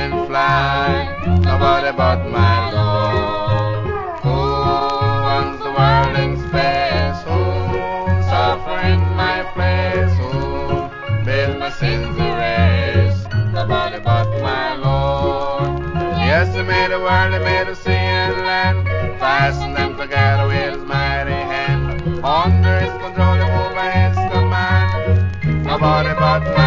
can fly, nobody but my Lord. Who owns the world in space? Who suffer in my place? Who made my sins erase? Nobody but my Lord. Yes, He made the world, He made the sea and land, fastened them together with His mighty hand. Under His control, He moved by His command. Nobody but my